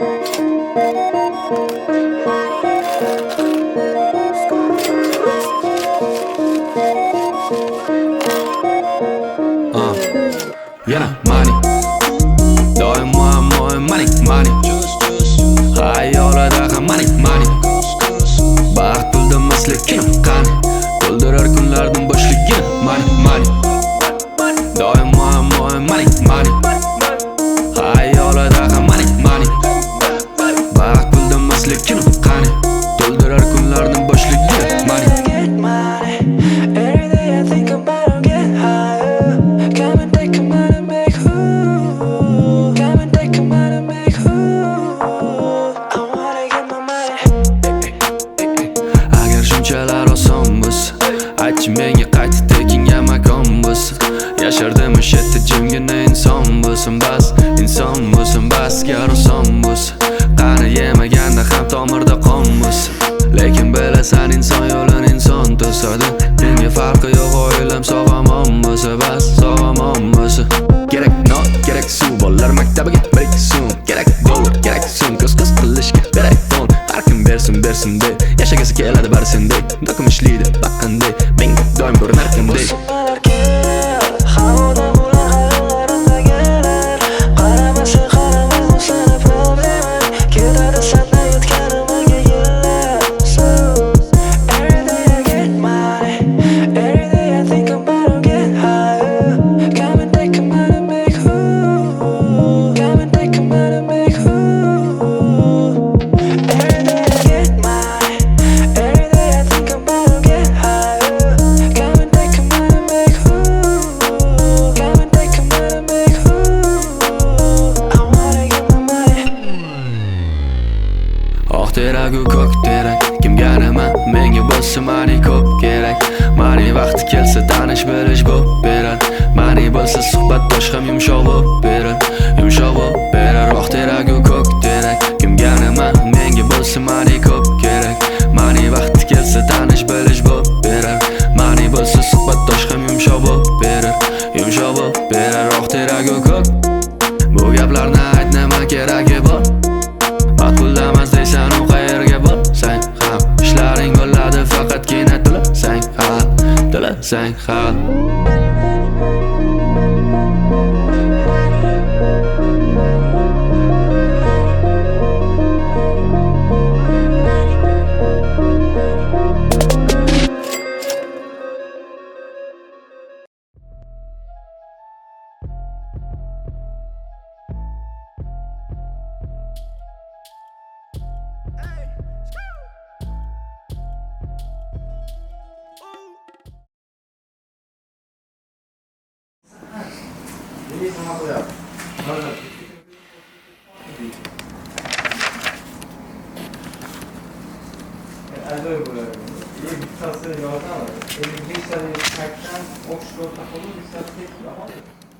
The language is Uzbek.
Yana money doim muammo money hayolida ham money baxt pulda misli kino qani to'ldirar kunlarning boshligini money doim muammo money hayolida ham money baxt pulda misli kino qani to'ldirar kunlarning boshligini money. Shunchalar oson bo'lsa aytchi menga qayta tekinga makon bo'lsin yashardim o'sha yerda jimgina inson bo'lsin bas gar oson bo'lsa qani yemaganda ham tomirda qon bo'lsin lekin bilasan inson yo'lini inson to'sadi menga farqi yo'q oilam sog'omon bo'lsa bas sog'omon bo'lsa kerak not kerak suv bolalar maktabiga birik so'm kerak dollar kerak so'm ko'z qilishga kerak fon har kim bersin deb yashagisi keladi bari sendek dokim ishlaydi baqqanday menga doim ko'rinar kimday teragu ko'k terak kimga nima menga bo'lsa money ko'p kerak money vaqti kelsa tanish bilish bo'p berar money bo'lsa suhbatdosh ham yumshoq bo'p berar oq teragu ko'k terak kimga nima menga bo'lsa money ko'p kerak money vaqti kelsa tanish bilish bo'p berar money bo'lsa suhbatdosh ham yumshoq bo'p berar oq teragu ko'k bu gaplarni ayt nima keragi bor ma'qullamas deysan u qayerga borsang ham ishlaring bo'ladi faqatgina tilasang hal Ajoyib bo'ladi. Bittasi yordam. Endi 5 ta takdan o'qishga o'rtoq bo'lib, bittasi